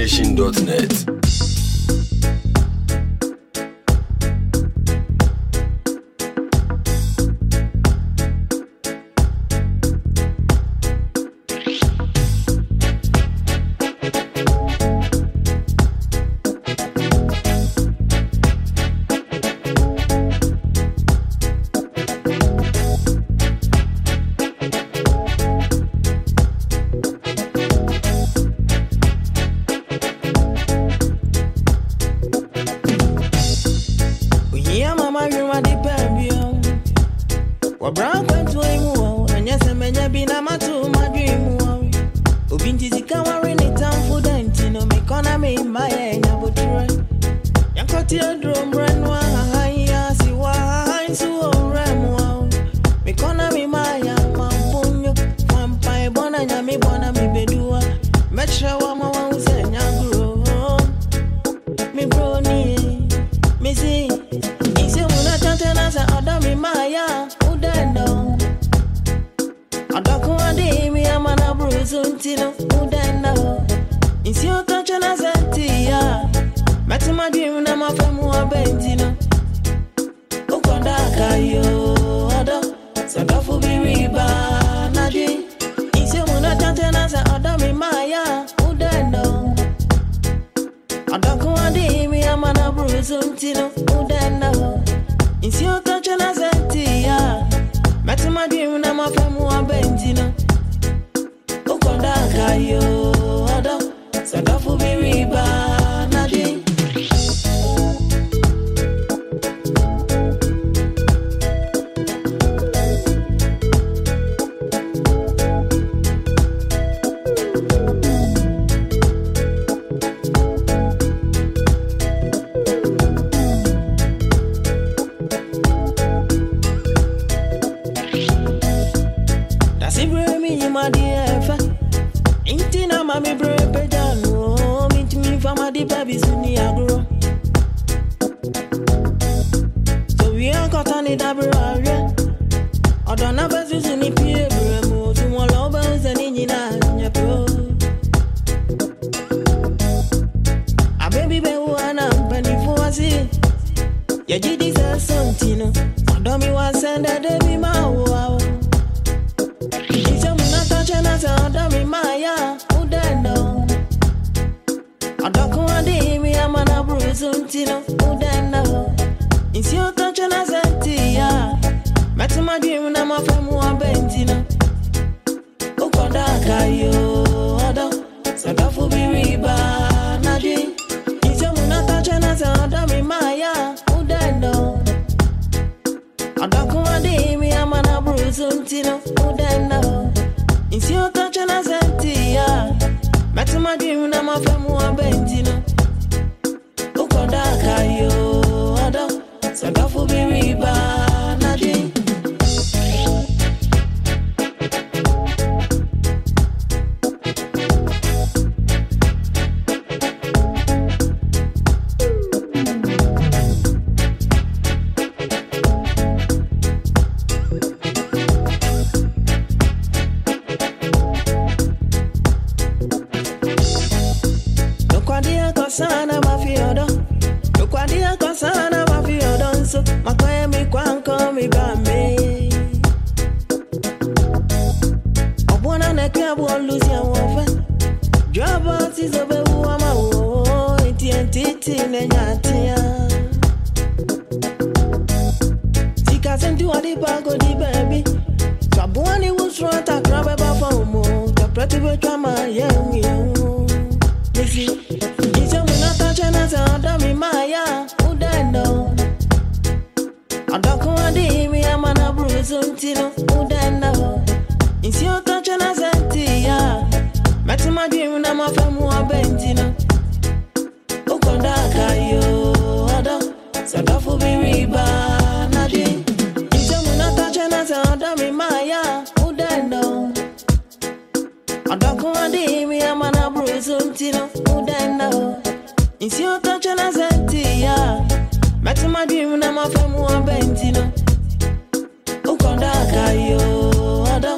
NigerStation.net.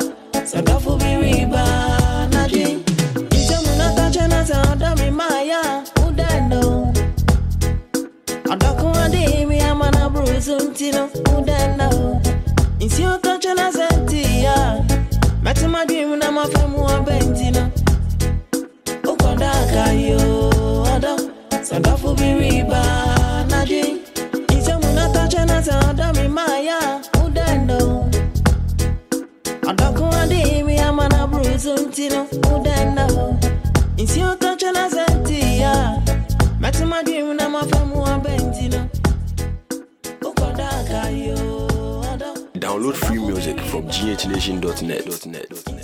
Sadafu biriba nadi. Ije munata chena sa adami maya. day, me I'm on a bruise, untino, udano. It's your culture as a tia. Matama dream, I'm a famua bentino. Okodaka yo, Adam. Sandafu be riba, Nadine. It's your munata as a dummy, Maya, udano. Adako ade, me I'm on a bruise, untino, udano. It's your culture as a tia. Matama dream, I'm a famua bentino. Okodaka yo. Download free music from ghnation.net.